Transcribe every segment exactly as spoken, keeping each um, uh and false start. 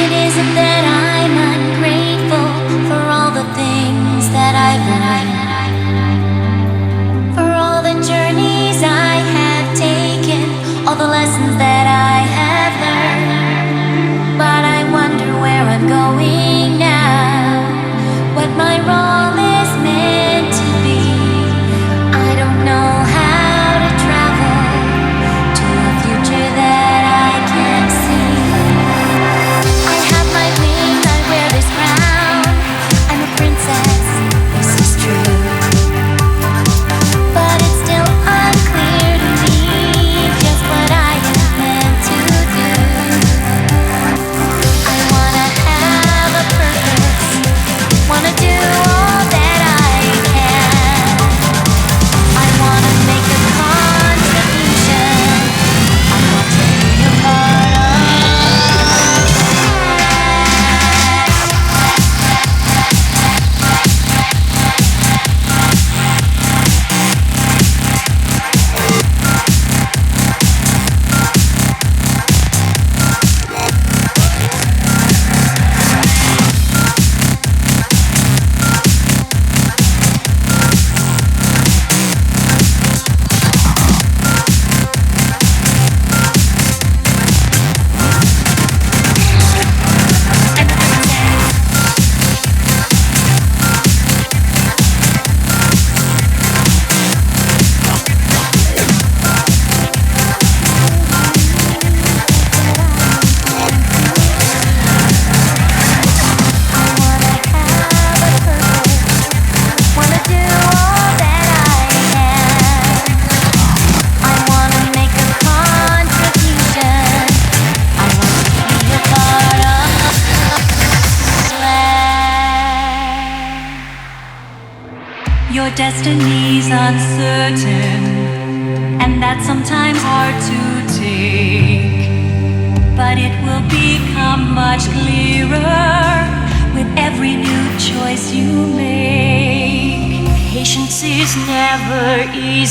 It isn't that I'm ungrateful for all the things that I've learned, for all the journeys I have taken, all the lessons that I have learned. But I wonder where I'm going now, what my role is meant to be. I don't know how to travel to a future that I can't see. I have my wings, I wear this crown. I'm a princess, this is true. But it's still unclear to me just what I am meant to do. I wanna have a purpose, wanna do all that I can. I wanna make a contribution. I want to be a part of Your destiny's uncertain, and that's sometimes hard to take. But it will become much clearer with every new choice you make. Patience is never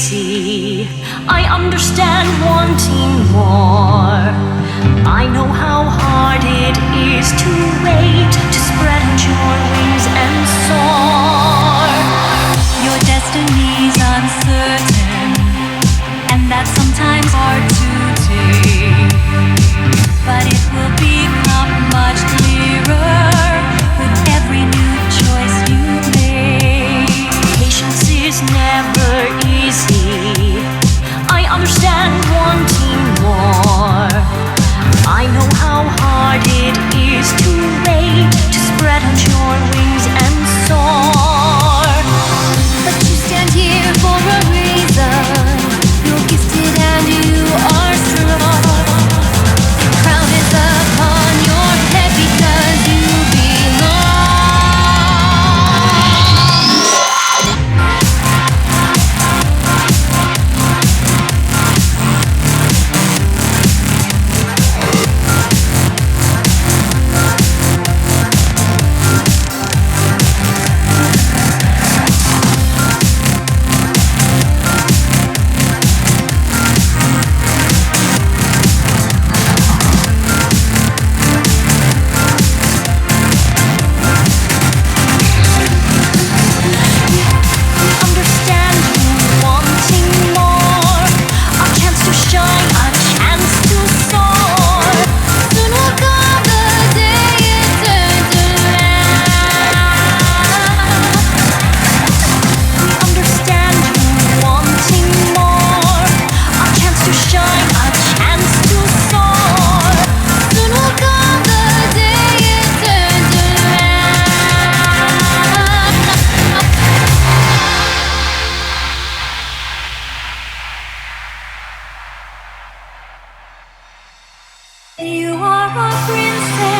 easy. I understand wanting more. I know how hard it is to wait, to spread out your wings and soar. Your destiny's uncertain, and that's sometimes hard to take. But it will become much clearer with every new choice you make. Patience is never easy. I understand wanting more. I know how hard it is to wait, to spread out your wings and soar. But you stand here for a reason. You're gifted and you are strong. The crown is upon your head because you You are a princess.